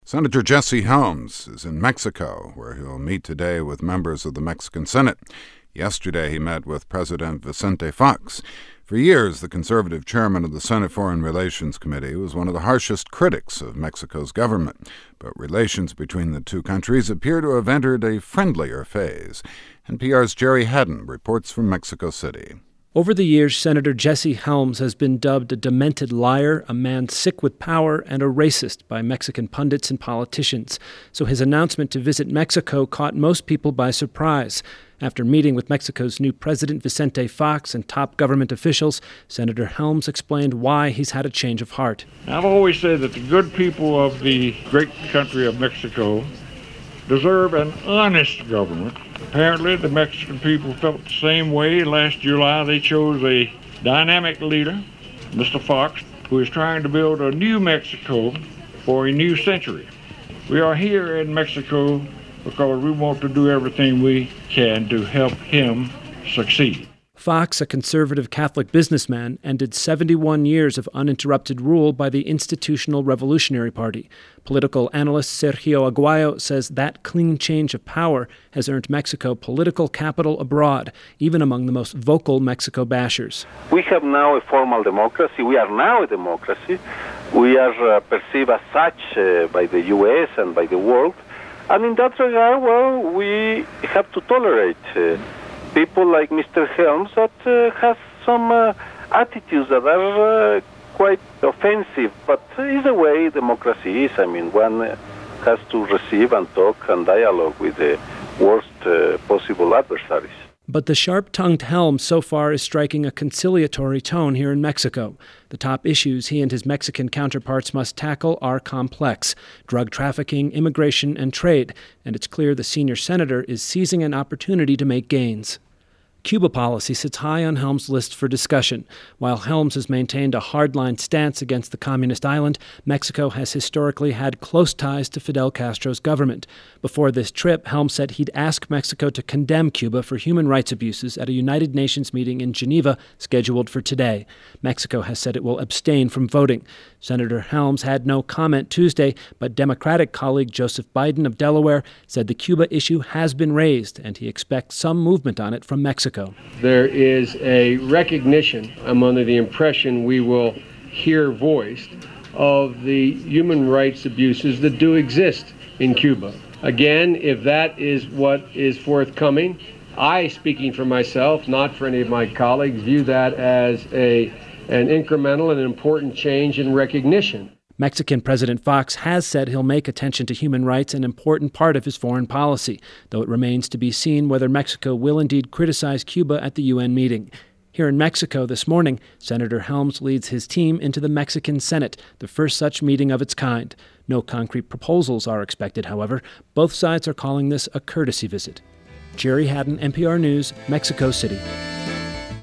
Senator Jesse Helms is in Mexico, where he'll meet today with members of the Mexican Senate. Yesterday, he met with President Vicente Fox. For years, the conservative chairman of the Senate Foreign Relations Committee was one of the harshest critics of Mexico's government. But relations between the two countries appear to have entered a friendlier phase. NPR's Jerry Haddon reports from Mexico City. Over the years, Senator Jesse Helms has been dubbed a demented liar, a man sick with power, and a racist by Mexican pundits and politicians. So his announcement to visit Mexico caught most people by surprise. After meeting with Mexico's new president, Vicente Fox, and top government officials, Senator Helms explained why he's had a change of heart. I've always said that the good people of the great country of Mexico deserve an honest government. Apparently, the Mexican people felt the same way. Last July, they chose a dynamic leader, Mr. Fox, who is trying to build a new Mexico for a new century. We are here in Mexico because we want to do everything we can to help him succeed. Fox, a conservative Catholic businessman, ended 71 years of uninterrupted rule by the Institutional Revolutionary Party. Political analyst Sergio Aguayo says that clean change of power has earned Mexico political capital abroad, even among the most vocal Mexico bashers. We have now a formal democracy. We are now a democracy. We are perceived as such by the U.S. and by the world. And in that regard, well, we have to tolerate people like Mr. Helms that has some attitudes that are quite offensive. But it's the way democracy is. I mean, one has to receive and talk and dialogue with the worst possible adversaries. But the sharp-tongued Helms so far is striking a conciliatory tone here in Mexico. The top issues he and his Mexican counterparts must tackle are complex: drug trafficking, immigration, and trade. And it's clear the senior senator is seizing an opportunity to make gains. Cuba policy sits high on Helms' list for discussion. While Helms has maintained a hardline stance against the communist island, Mexico has historically had close ties to Fidel Castro's government. Before this trip, Helms said he'd ask Mexico to condemn Cuba for human rights abuses at a United Nations meeting in Geneva scheduled for today. Mexico has said it will abstain from voting. Senator Helms had no comment Tuesday, but Democratic colleague Joseph Biden of Delaware said the Cuba issue has been raised, and he expects some movement on it from Mexico. There is a recognition, I'm under the impression we will hear voiced, of the human rights abuses that do exist in Cuba. Again, if that is what is forthcoming, I, speaking for myself, not for any of my colleagues, view that as an incremental and important change in recognition. Mexican President Fox has said he'll make attention to human rights an important part of his foreign policy, though it remains to be seen whether Mexico will indeed criticize Cuba at the UN meeting. Here in Mexico this morning, Senator Helms leads his team into the Mexican Senate, the first such meeting of its kind. No concrete proposals are expected, however. Both sides are calling this a courtesy visit. Jerry Haddon, NPR News, Mexico City.